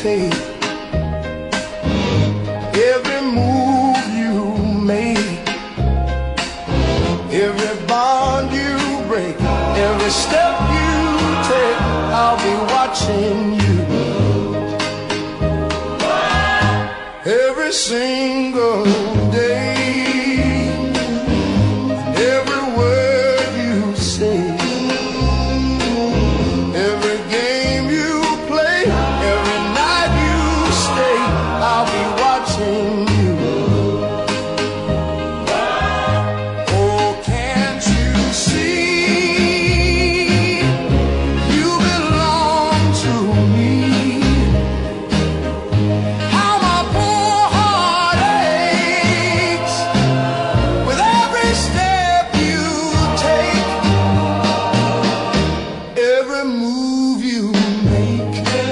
faith. Every move you make, every bond you break, every step you take, I'll be watching you. Every single day, every word you say, every game you play, every night you stay, I'll be watching you. Oh, can't you see you belong to me? How my poor heart aches with every step you take, every move you make,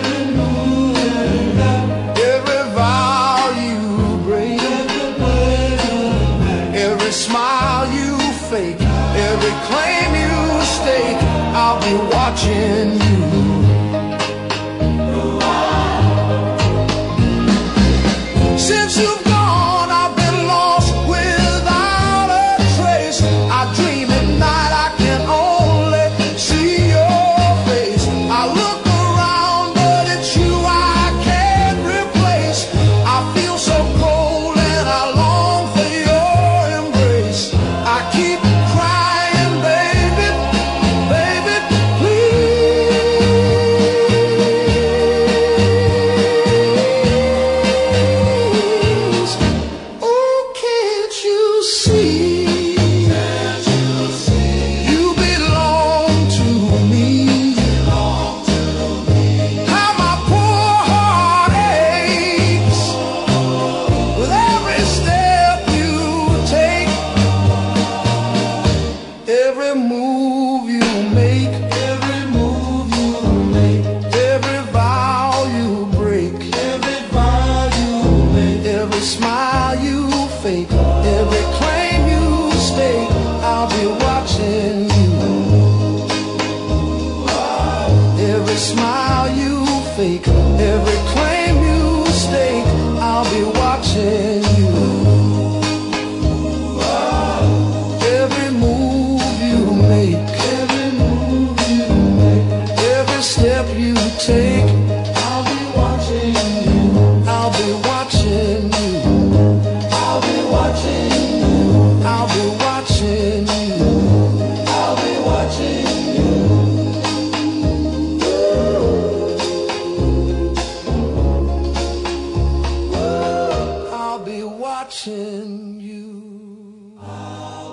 every vow you break, every smile you fake, every claim you stake, I'll be watching you. Since you've gone, I've been lost without a trace. I dream at night, I can only see your face. I look around, but it's you I can't replace. I feel so cold and I long for your embrace. I keep crying, baby, baby, please. Oh, can't you see? You belong to me. How my poor heart aches with every step you take, every move you make, every vow you break, every smile you fake, every claim you stake, I'll be watching you. Every smile you fake, every claim you stake, I'll be watching you. Every move you make, every step you take, I'll be watching you. I'll be watching you. I'll be watching you. I'll be watching you. I'll be watching you. I'll be watching you.